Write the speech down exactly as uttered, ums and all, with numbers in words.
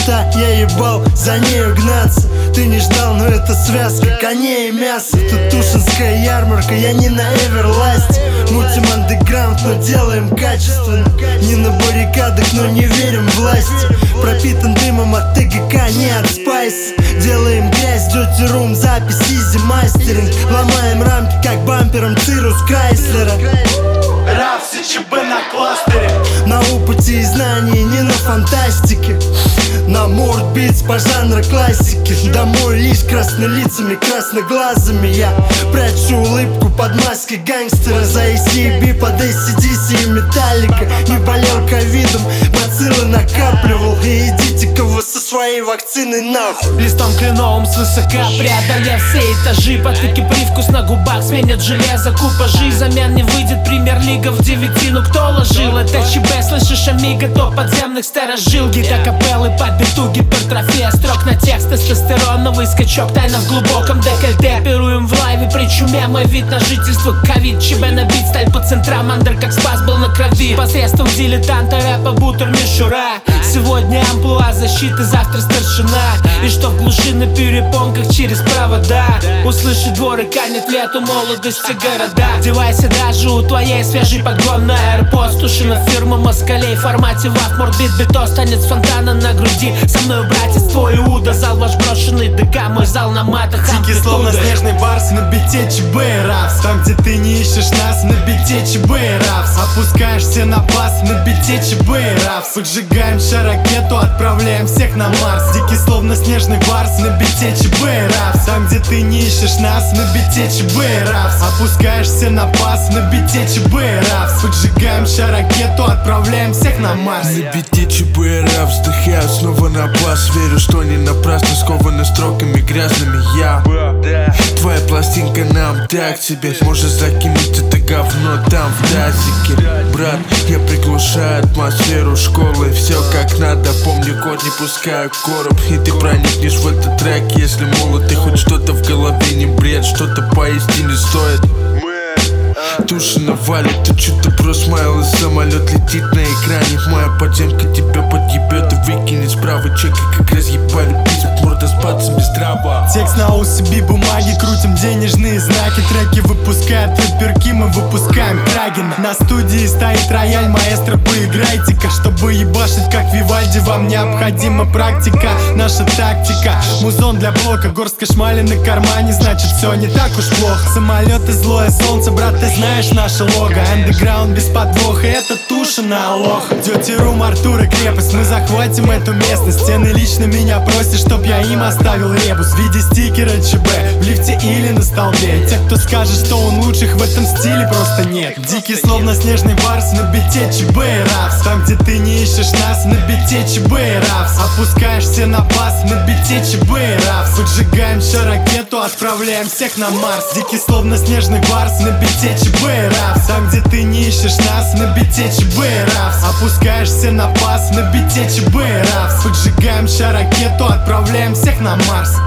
мечта, я ебал за нею гнаться. Ты не ждал, но это связка коней и мяса. Тут тушинская ярмарка, я не на Эверласте. Мутим андеграунд, но делаем качественно. Не на баррикадах, но не верим власти. Пропитан дымом от ТГК, не от спайса. Делаем грязь, dirty room, запись, изи мастеринг. Ломаем рамки, как бампером Цирус Крайслера. Раф, СЧБ на кластере. На опыте и знании, не на фантастике. На мордбитс по жанру классики. Домой лишь краснолицами, красноглазыми. Я прячу улыбку под маской гангстера. За эй си би под эй си ди си и Металлика. Не болел ковидом, бациллы накапливал. И идите-ка вы со своей вакциной нахуй. Листом кленовым свысока преодолев все этажи. Потыки привкус на губах сменят железо купажи. Замен не выйдет премьер-лига в девяти. Ну кто ложил? Это ЧБ, слышишь, Амиго, топ подземных сторожил. Гита капеллы по биту, гипертрофия строк на текст. Тестостероновый скачок, тайна в глубоком декольте. Оперуем в лайве, причуме мой вид на жительство. Ковид, ЧБ набит, сталь по центрам. Андер как спас был на крови. Посредством дилетанта рэпа, бутер, мишура. Сегодня амплуа защиты, завтра старшина. И что в глуши на перепонках через провода. Услышит двор и канет лету молодости города. Девайсы даже у твоей свежей погон на AirPods. Тушина фирма москалей в формате ваф. Мордбит битос, танец фонтана на груди. Со мной братец твой Иуда. Зал ваш брошенный ДК, мой зал на матах. Дикий словно снежный барс на бите ЧБ и Рафс. Там где ты не ищешь нас, на бите ЧБ и Рафс. Опускаешься на пас, на бите ЧБ и Рафс. Поджигаем ракету, отправляем всех на Марс. Дикий словно снежный барс на бите ЧБ и Рафс. Там где ты не ищешь нас, на бите ЧБ и Рафс. Опускаешься на пас, на бите ЧБ и Рафс. Поджигаем ракету, отправляем всех на Марс. На бите ЧБ и Рафс, вздыхаю снова на бас. Верю, что не напрасно скованы строками грязными я. Твоя пластинка нам так тебе. Можешь закинуть это говно там в тазике. Брат, я приглушаю атмосферу школы. Все как надо, помню код, не пускаю короб. И ты проникнешь в этот трек, если молод. И хоть что-то в голове не бред, что-то поистине стоит. Тушина валит, ты чё-то просмайл, и самолет летит на экране. Моя подземка тебя подъебет и выкинет справа. Чеки как разъебали пиздец, морда с пацем без дрова. Текст на усыби бумаги, крутим денежные знаки. Треки выпускают рэперки, мы выпускаем Крагина. На студии стоит рояль, маэстро, поиграйте-ка. Чтобы ебашить как Вивальди, вам необходима практика. Наша тактика, музон для блока. Горстка шмали на кармане, значит все не так уж плохо. Самолеты, злое солнце, брат, ты знаешь наше лого. Андеграунд без подвоха, это Тушина Алоха. Dirty room, Артур и крепость, мы захватим эту местность. Стены лично меня просят, чтоб я им оставил ребус в виде стикера ЧБ в лифте или на столбе. Те, кто скажет, что он лучших в этом стиле, просто нет. Дикий словно снежный барс на бите ЧБ и Рафс. Там где ты не ищешь нас, на бите ЧБ и Рафс. Опускаешься на пас, на бите ЧБ и Рафс. Поджигаем ракету, отправляем всех на Марс. Дикий словно снежный барс на бите ЧБ и Рафс. Там где ты не ищешь нас, на бите ЧБ и Рафс. Опускаешься на пас, на бите ЧБ и Рафс. Поджигаем ракету, отправляем всех на Марс.